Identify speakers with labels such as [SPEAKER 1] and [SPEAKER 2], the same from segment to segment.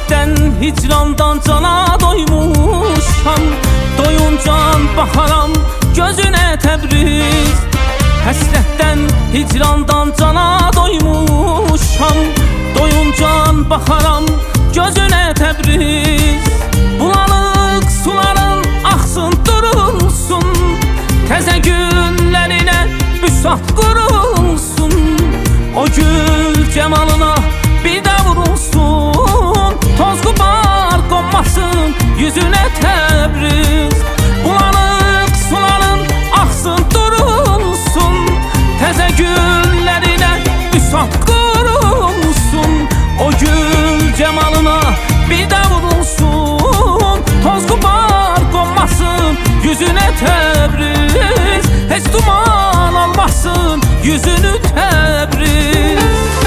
[SPEAKER 1] Həsrətdən, hicrandan cana doymuşam. Doyuncan baxaram gözünə Təbriz. Həsrətdən, hicrandan cana doymuşam. Doyuncan baxaram gözünə Təbriz. Bulanıq suların axsın durulsun, təzə günlərinə büsat qurulsun. O gül cəmalına bir də vurulsun, toz qublar qonmasın yüzünə Təbriz. Bulanıq suların axsın durulsun, təzə günlərinə büsat qurulsun. O gül cəmalına bir də vurulsun, toz qublar qonmasın yüzünə Təbriz. Heç duman almasın yüzünü Təbriz.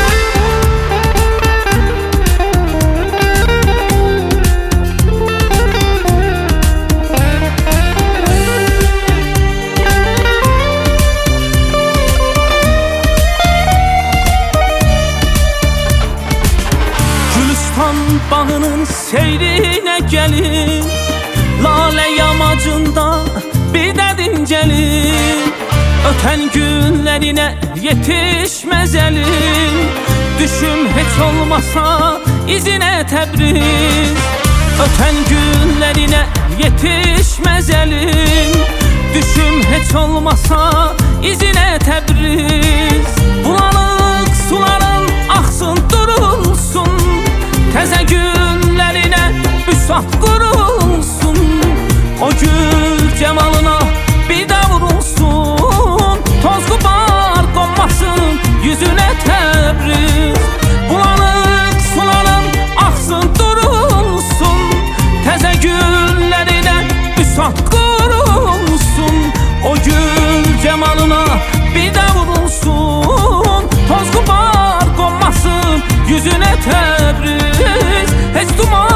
[SPEAKER 1] Gülistan bağının seyrinə gəlin, lalə yamacında bir də dincəlin. Ötən günlərinə yetişməz əlin, düşüm heç olmasa izinə Təbriz. Ötən günlərinə yetişməz əlin, düşüm heç olmasa izinə Təbriz. Bulanıq suların axsın durulsun, təzə günlərinə büsat qurulsun. O gül cəmalına bir də vurulsun, toz qublar qonmasın yüzünə Təbriz. Bulanıq suların axsın durulsun, təzə günlərinə büsat qurulsun. O gül cəmalına bir də vurulsun, toz qublar qonmasın yüzünə Təbriz. Heç duman